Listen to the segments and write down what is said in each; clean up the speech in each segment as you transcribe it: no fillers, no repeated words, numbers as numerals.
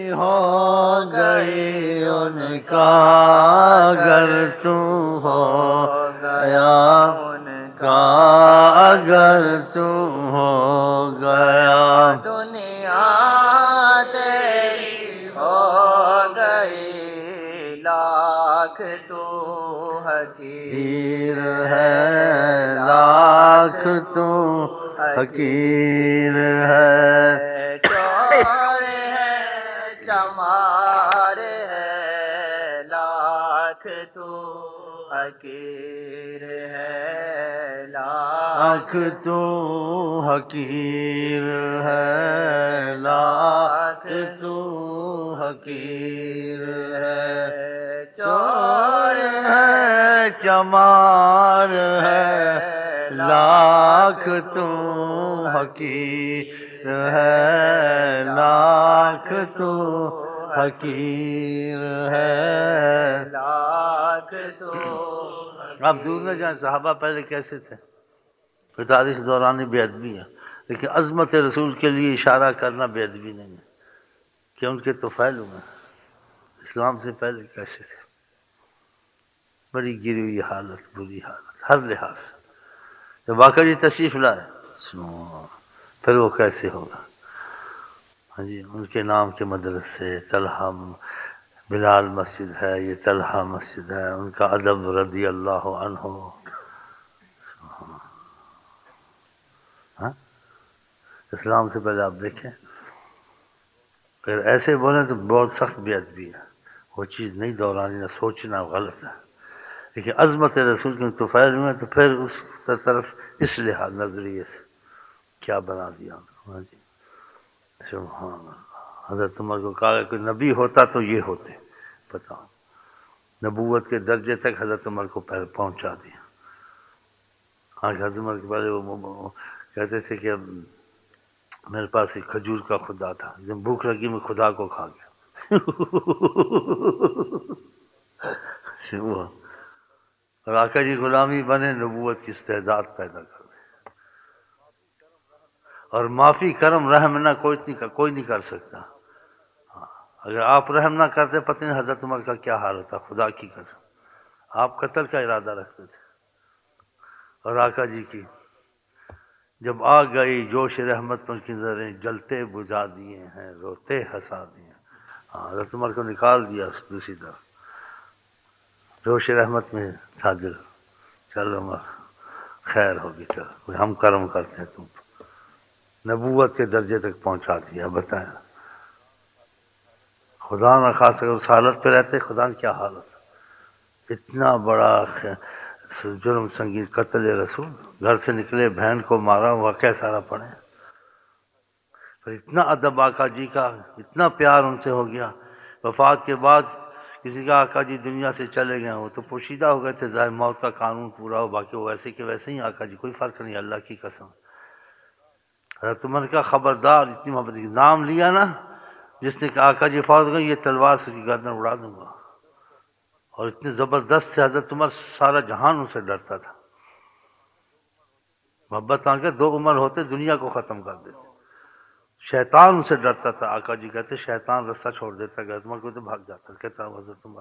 ہو گئی ان کا اگر تو ہو گیا ان کا اگر تو ہو گیا دنیا تیری ہو گئی لاکھ تو حقیر ہے لاکھ تو حقیر ہے چور ہے چمار ہے لاکھ تو حقیر ہے لاکھ تو حقیر ہے لاکھ تو حقیر ہے چور ہے چمار ہے لاکھ تو حقیر ہے لاکھ تو حقیر ہے لاکھ تو آپ دور نہ جائیں صحابہ پہلے کیسے تھے پھر تاریخ دورانی بے ادبی ہے لیکن عظمت رسول کے لیے اشارہ کرنا بے ادبی نہیں ہے کہ ان کے طفیل ہوئے اسلام سے پہلے کیسے تھے بڑی گری ہوئی حالت بری حالت ہر لحاظ سے جب آقا جی تشریف لائے پھر وہ کیسے ہوگا ہاں جی ان کے نام کے مدرسے طلحہ بلال مسجد ہے یہ طلحہ مسجد ہے ان کا ادب رضی اللہ عنہ ہاں اسلام سے پہلے آپ دیکھیں اگر ایسے بولیں تو بہت سخت بے ادبی ہے وہ چیز نہیں دورانی نہ سوچنا غلط ہے لیکن عظمت رسول کے طفیل ہوئے تو پھر اس طرف اس لحاظ نظریے سے کیا بنا دیا ہاں جی سبحان اللہ حضرت عمر کو کہا کہ نبی ہوتا تو یہ ہوتے بتاؤ نبوت کے درجے تک حضرت عمر کو پہنچا دیا ہاں حضرت عمر کے پہلے وہ کہتے تھے کہ میرے پاس ایک کھجور کا خدا تھا جب بھوک لگی میں خدا کو کھا گیا اور آقا جی غلامی بنے نبوت کی استعداد پیدا کر دے اور معافی کرم رحم نہ کوئی نہیں کر سکتا اگر آپ رحم نہ کرتے پتہ نہیں حضرت عمر کا کیا حال ہوتا خدا کی قسم آپ قتل کا ارادہ رکھتے تھے اور آقا جی کی جب آ گئی جوش رحمت پر کی نظریں جلتے بجھا دیے ہیں روتے ہنسا دیے ہاں حضرت عمر کو نکال دیا دوسری طرف جوش رحمت میں تھا دل چل عمر خیر ہوگی چل ہم کرم کرتے ہیں تم نبوت کے درجے تک پہنچا دیا بتائیں خدا نہ خاص اگر اس حالت پہ رہتے خدا نے کیا حالت اتنا بڑا جرم سنگین قتل رسول گھر سے نکلے بہن کو مارا واقعہ سارا پڑھے پھر اتنا ادب آقا جی کا اتنا پیار ان سے ہو گیا وفات کے بعد کسی کا آقا جی دنیا سے چلے گئے وہ تو پوشیدہ ہو گئے تھے ظاہر موت کا قانون پورا ہو باقی وہ ویسے کہ ویسے ہی آقا جی کوئی فرق نہیں اللہ کی قسم حضرت عمر کا خبردار اتنی محبت کی نام لیا نا جس نے کہا آقا جی فوت گئے یہ تلوار سے گردن اڑا دوں گا اور اتنے زبردست تھے حضرت عمر سارا جہان ان سے ڈرتا تھا محبت مان کے 2 عمر ہوتے دنیا کو ختم کر دیتے شیطان ان سے ڈرتا تھا آقا جی کہتے شیطان رستہ چھوڑ دیتا حضرت عمر کو تو بھاگ جاتا کہتا حضرت عمر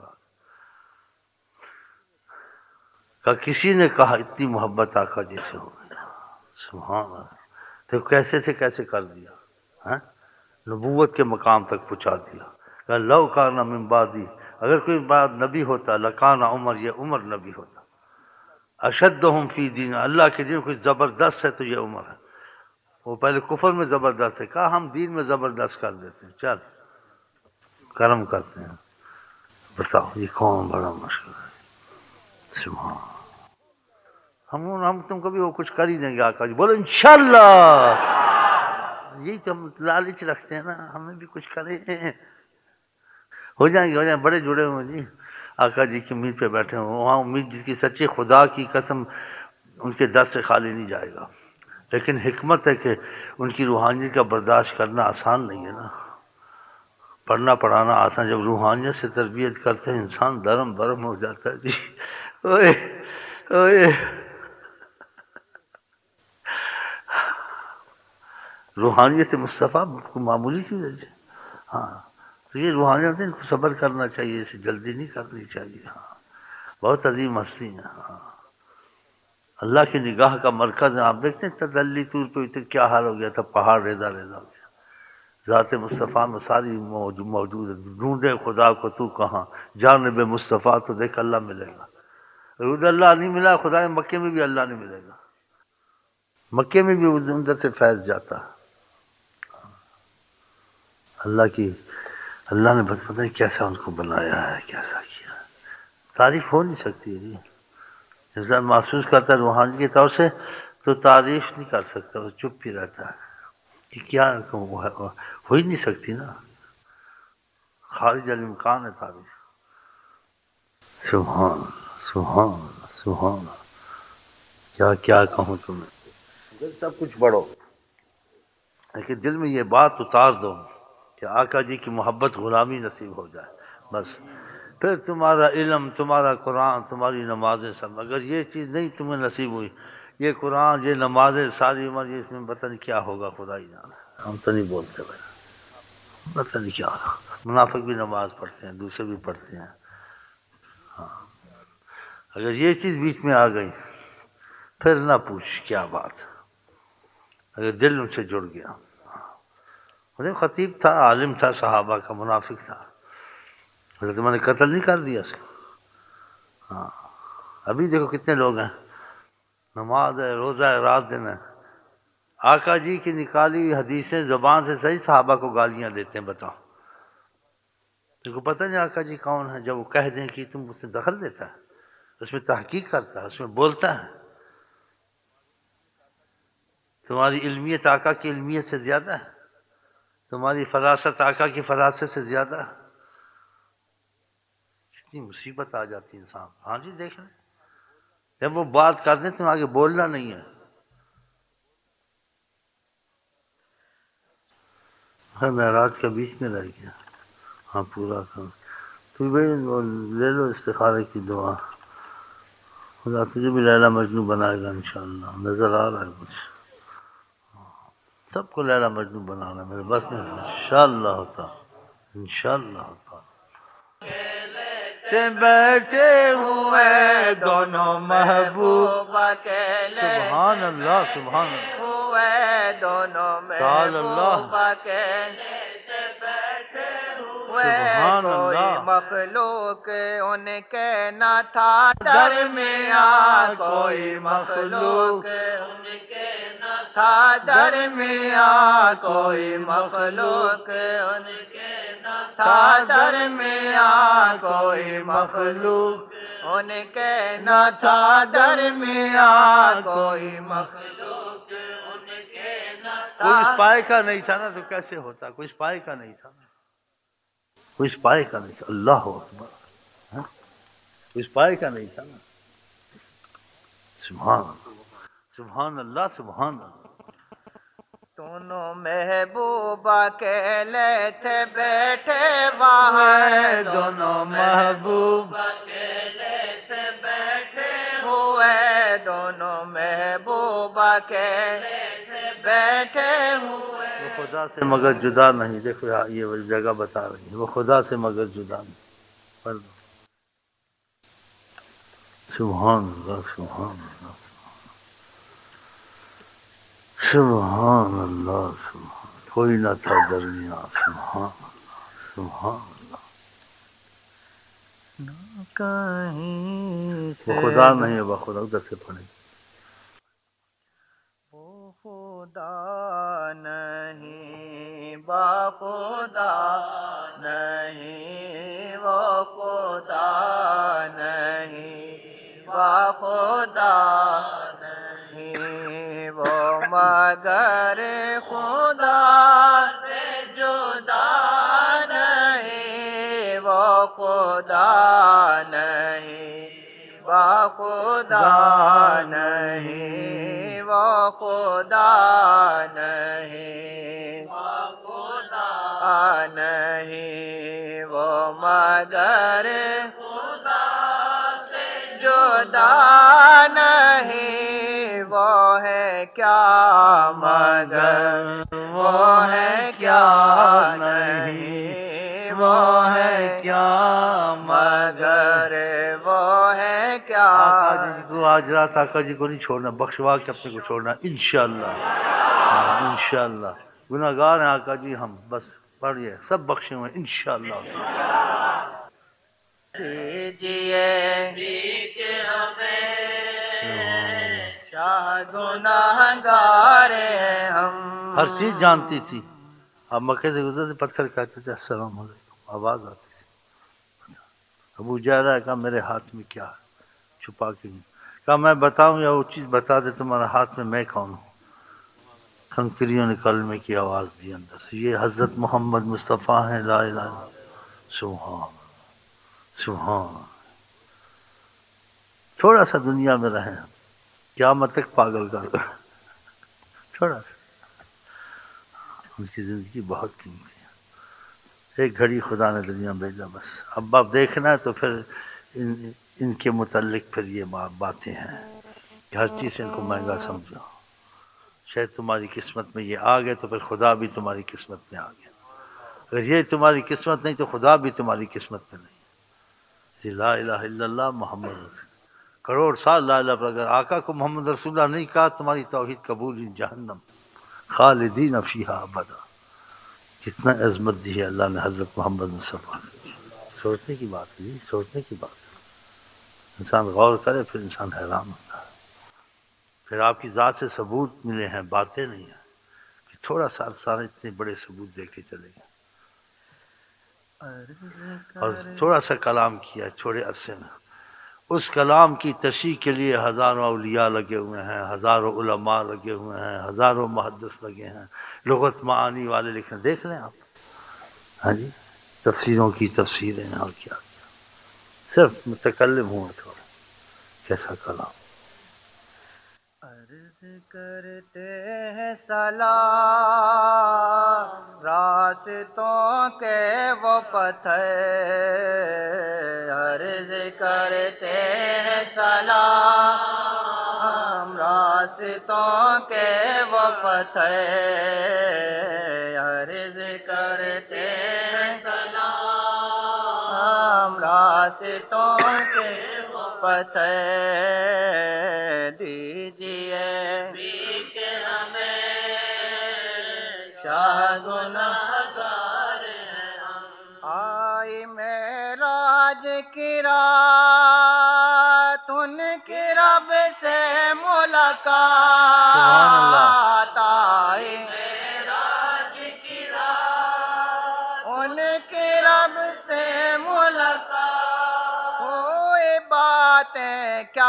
کسی نے کہا اتنی محبت آقا جی سے ہو گئی سبحان اللہ تو کیسے تھے کیسے کر دیا نبوت کے مقام تک پہنچا دیا کہ لو کان من بعدی اگر کوئی بعد نبی ہوتا لکان عمر یہ عمر نبی ہوتا اشدہم فی دین اللہ کے دین کچھ زبردست ہے تو یہ عمر ہے وہ پہلے کفر میں زبردست ہے کہا ہم دین میں زبردست کر دیتے ہیں چل کرم کرتے ہیں بتاؤ یہ کون بڑا مشکل ہے سبحان ہم تم کو بھی وہ کچھ کر ہی دیں گے آقا جی بولو انشاءاللہ یہی تو ہم لالچ رکھتے ہیں نا ہمیں بھی کچھ کریں ہو جائیں گے بڑے جڑے ہوئے جی آقا جی کی امید پہ بیٹھے ہوں وہاں امید جس کی سچی خدا کی قسم ان کے در سے خالی نہیں جائے گا لیکن حکمت ہے کہ ان کی روحانیت کا برداشت کرنا آسان نہیں ہے نا پڑھنا پڑھانا آسان جب روحانیت سے تربیت کرتے ہیں انسان درم برم ہو جاتا ہے جی اوئے اوئے روحانیت مصطفیٰ معمولی چیز ہے جی ہاں تو تو یہ روحانیت ان کو صبر کرنا چاہیے، اسے جلدی نہیں کرنی چاہیے. ہاں بہت عظیم ہستی ہیں. ہاں اللہ کی نگاہ کا مرکز ہے. آپ دیکھتے ہیں تدلی طور پہ کیا حال ہو گیا تھا، پہاڑ ریزہ ریزہ ہو گیا. ذات مصطفیٰ میں ساری موجود ہے. ڈھونڈے خدا کو تو کہاں، جانب مصطفیٰ تو دیکھ اللہ ملے گا. ادھر اللہ نہیں ملا، خدا مکے میں بھی اللہ نہیں ملے گا. مکے میں بھی اندر سے فیض جاتا ہے. اللہ نے بس پتہ نہیں کیسا ان کو بنایا ہے، کیسا کیا ہے. تعریف ہو نہیں سکتی ہے. انسان محسوس کرتا ہے روحانی کی طور سے تو تعریف نہیں کر سکتا، وہ چپ ہی رہتا ہے کہ کیا ہو ہی نہیں سکتی نا، خارج الامکان ہے تعریف. سبحان سبحان سبحان. کیا کہوں تمہیں، سب کچھ بڑھو لیکن دل میں یہ بات اتار دو کہ آقا جی کی محبت غلامی نصیب ہو جائے بس. پھر تمہارا علم، تمہارا قرآن، تمہاری نمازیں سب، اگر یہ چیز نہیں تمہیں نصیب ہوئی، یہ قرآن یہ نمازیں ساری عمر، یہ اس میں پتہ نہیں کیا ہوگا، خدا ہی جانا. ہم تو نہیں بولتے بھائی، پتہ نہیں کیا ہوگا. منافق بھی نماز پڑھتے ہیں، دوسرے بھی پڑھتے ہیں. ہاں اگر یہ چیز بیچ میں آ گئی پھر نہ پوچھ کیا بات، اگر دل ان سے جڑ گیا. خطیب تھا، عالم تھا، صحابہ کا، منافق تھا. حضرت عمر نے قتل نہیں کر دیا اس کو. ہاں ابھی دیکھو کتنے لوگ ہیں، نماز ہے، روزہ ہے، رات دن ہے، آقا جی کی نکالی حدیثیں زبان سے صحیح صحابہ کو گالیاں دیتے ہیں. بتاؤ تم کو پتہ نہیں آقا جی کون ہے؟ جب وہ کہہ دیں کہ تم اس میں دخل دیتا ہے، اس میں تحقیق کرتا ہے، اس میں بولتا ہے. تمہاری علمیت آقا کی علمیت سے زیادہ ہے، تمہاری فراست آقا کی فراست سے زیادہ ہے. کتنی مصیبت آ جاتی ہے انسان. ہاں جی دیکھ لیں، جب وہ بات کر دیں تو آگے بولنا نہیں ہے. ہر معراج کا بیچ میں رہ گیا. ہاں پورا کرو تو بھائی لے لو استخارے کی دعا. خدا تجھے بھی لیلا مجنوں بنائے گا انشاءاللہ. نظر آ رہا ہے کچھ، سب کو لیلا مجنوں بنانا میرے بس میں انشاءاللہ تعالی، انشاءاللہ تعالی. بیٹھے ہوئے دونوں محبوب، سبحان اللہ سبحان اللہ، ہوئے دونوں محبوب سبحان اللہ. مخلوق ان کے نہ تھا درمیان، کوئی مخلوق ان کے نہ تھا درمیان، کوئی مخلوق ان کے نہ تھا درمیان، کوئی مخلوق ان کے نہ تھا درمیان، کوئی مخلوق ان کے نہ تھا. کوئی اس پائے کا نہیں تھا نا تو کیسے ہوتا؟ کوئی اس پائے کا نہیں تھا نا، کوئی اس پائے کا نہیں تھا. اللہ اکبر. کوئی اس پائے کا نہیں تھا نا. سبحان اللہ سبحان اللہ سبحان اللہ. دونوں محبوبہ اکیلے تھے بیٹھے وہاں، دونوں محبوب اکیلے تھے بیٹھے ہوئے، دونوں محبوبہ اکیلے تھے بیٹھے ہوئے. وہ خدا سے مگر جدا نہیں. دیکھو یہ جگہ بتا رہی ہے، وہ خدا سے مگر جدا نہیں. پڑھ دو. سبحان اللہ سبحان اللہ سبحان اللہ سبحان. کوئی نہ تھا درمیان. سبحان اللہ سبحان اللہ. کہیں سے وہ خدا نہیں ہے، وہ خدا. ادھر سے پڑھیں. وہ خدا نہیں، با خدا نہیں، وہ خدا نہیں، با خدا نہیں، وہ مگر خدا سے جدا نہیں، وہ خدا نہیں، با خدا نہیں، وہ خدا نہیں، وہ خدا نہیں، وہ مگر خدا سے جدا نہیں. وہ ہے کیا مگر وہ ہے کیا نہیں، وہ جی کو آج رات آقا جی کو نہیں چھوڑنا، بخشوا کے اپنے کو چھوڑنا انشاءاللہ. ہاں انشاءاللہ. گناہ گار ہیں آقا جی ہم، بس پڑھیے سب بخشے ہوئے انشاءاللہ. دیجیے ہمیں شاہ گناہ گار ہیں ہم. ہر چیز جانتی تھی. اب مکے سے گزرتے پتھر کہتے تھے السلام علیکم، آواز آتی تھی. ابو جہل کہا میرے ہاتھ میں کیا ہے، چھپا کے نہیں. کہا میں بتاؤں یا وہ چیز بتا دے تمہارا ہاتھ میں کون ہوں. کنکریوں نے کلمے کی آواز دی اندر سے، یہ حضرت محمد مصطفیٰ ہیں. لا الہ الا اللہ. سبحان سبحان. تھوڑا سا دنیا میں رہیں، قیامت تک پاگل کر دو تھوڑا سا. ان کی زندگی بہت قیمتی ہے. ایک گھڑی خدا نے دنیا میں بھیجا بس. اب آپ دیکھنا ہے تو پھر ان کے متعلق پھر یہ باتیں ہیں کہ ہر چیز ان کو مہنگا سمجھو. شاید تمہاری قسمت میں یہ آ گئے تو پھر خدا بھی تمہاری قسمت میں آ گیا. اگر یہ تمہاری قسمت نہیں تو خدا بھی تمہاری قسمت میں نہیں. یہ لا الہ الا اللہ محمد رسول. کروڑ سال لا الہ پر اگر آقا کو محمد رسول اللہ نہیں کہا تمہاری توحید قبول ہی جہنم خالدین فیہا ابدا. کتنا عظمت دی ہے اللہ نے حضرت محمد مصطفیٰ. سوچنے کی بات ہے، سوچنے کی بات ہے. انسان غور کرے پھر انسان حیران ہوتا ہے. پھر آپ کی ذات سے ثبوت ملے ہیں، باتیں نہیں ہیں. کہ تھوڑا سا عرصہ اتنے بڑے ثبوت دے کے چلے گئے اور تھوڑا سا کلام کیا چھوڑے عرصے میں. اس کلام کی تشریح کے لیے ہزاروں اولیاء لگے ہوئے ہیں، ہزاروں علماء لگے ہوئے ہیں، ہزاروں محدث لگے ہیں، لغت معانی والے لکھیں. دیکھ لیں آپ. ہاں جی تفسیروں کی تفسیریں اور کیا صرف متکلم ہوا تھوڑا. کیسا کلام. عرض کرتے ہیں سلام راستوں کے وہ پتھر. عرض کرتے ہیں سلام راستوں کے وہ پتھر. عرض کرتے ہیں سلام راستوں کے وہ پتھر. دیجیے ہمیں شاہ گناہ گار ہیں ہم. آئی معراج کی رات ان کی رب سے ملاقات. آئی معراج کی رات ان کی رب سے ملاقات. ہوئی باتیں کیا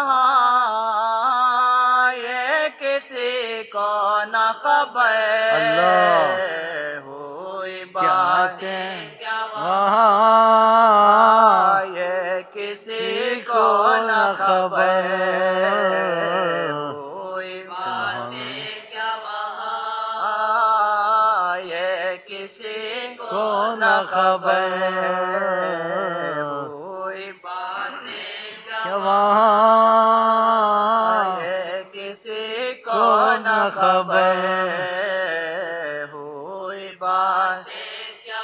وہاں یہ کسی کو نہ خبر. اللہ ہوئی باتیں کیا وہاں یہ کسی کو نہ خبر. ہوئی باتیں کیا وہاں یہ کسی کو نہ خبر. ہوئی باتیں کیا وہاں یہ کسی کو نہ خبر. ہوئی باتیں کیا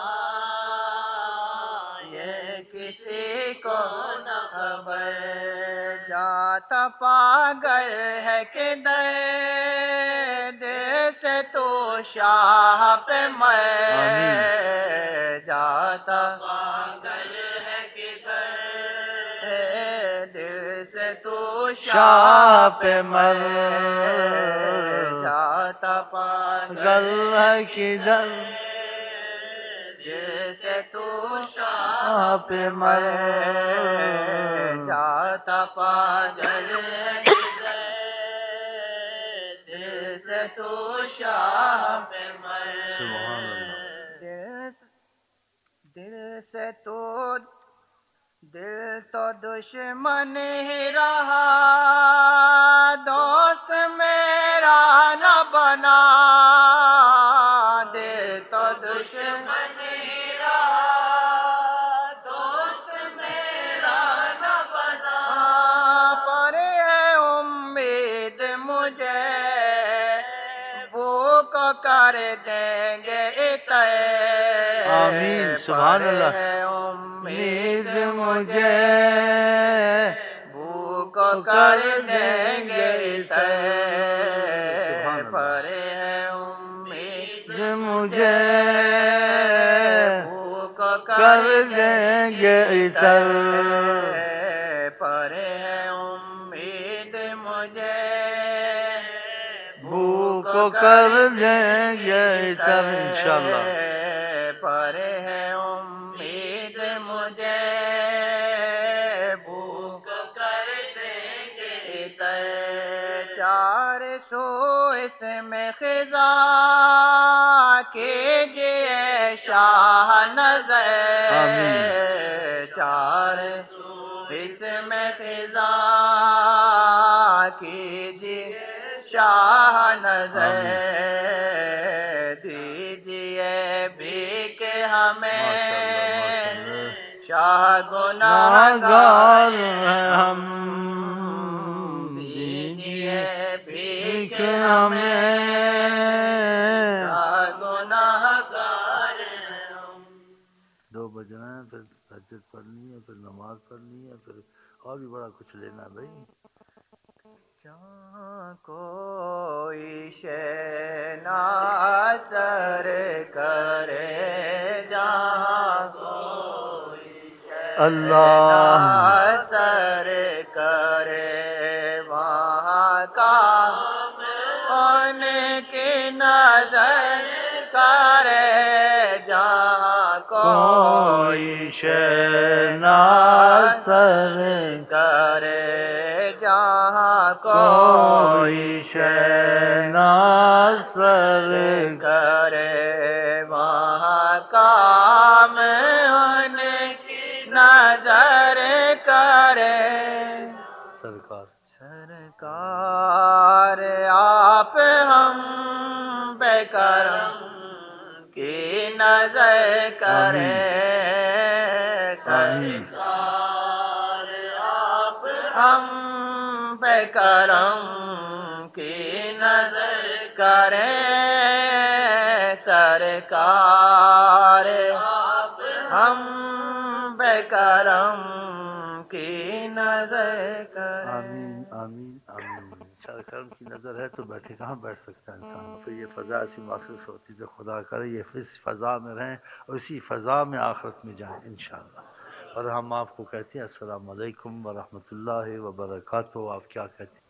وہاں یہ کسی کو نہ خبر. جاتا پاگل ہے کدھر سے تو شاہ پہ میں. جاتا پاگل ہے کدھر دل سے تو شاہ پہ مر. جاتا پاگل ہے کدھر جیسے تو شاہ پہ مر. جاتا پاگل ہے کدھر جیسے تو شاہ پہ مر. سبحان اللہ. دل سے تو دل تو دشمن ہی رہا دوست میرا نہ بنا. دل تو دشمن ہی رہا دوست میرا نہ بنا. پر ہے امید مجھے وہ کو کر دیں گے طے. آمین. سبحان اللہ. امید امید مجھے بھوک کر دیں گے پر ہے امید مجھے بھوک کر دیں گے اتر پر ہے امید مجھے بھوک کر دیں گے اتر انشاءاللہ پر ہے امید مجھے بھوک کر دیں گے چار سو اس میں خزاں کیجئے شاہ نظر چار سو اس میں خزاں کیجئے شاہ نظر دیجئے بھیک ہمیں شاہ گناہگار ہیں ہم دیجئے بھیک ہمیں شاہ گناہگار ہم 2 بجنا ہے پھر تہجد پڑھنی ہے پھر نماز پڑھنی ہے پھر اور بھی بڑا کچھ لینا ہے بھائی جہاں کوئی شے ناصر کرے جہاں کوئی شے اللہ ناصر کرے وہاں کا ان کی نظر کرے جہاں کوئی شے ناصر کرے جہاں کوئی شے ناصر کرے وہاں کام ان کی نظر کرے سرکار آپ ہم بے کرم کی نظر کرے سرکار آپ ہم بے کرم کی نظر کریں سرکار آپ ہم بے کرم کی نظر کریں آمین آمین آمین شاہ کرم کی نظر ہے تو بیٹھے کہاں بیٹھ سکتا ہے انسان پھر یہ فضا ایسی محسوس ہوتی ہے جو خدا کرے یہ اس فضا میں رہیں اور اسی فضا میں آخرت میں جائیں انشاءاللہ اور ہم آپ کو کہتے ہیں السلام علیکم ورحمۃ اللہ وبرکاتہ آپ کیا کہتے ہیں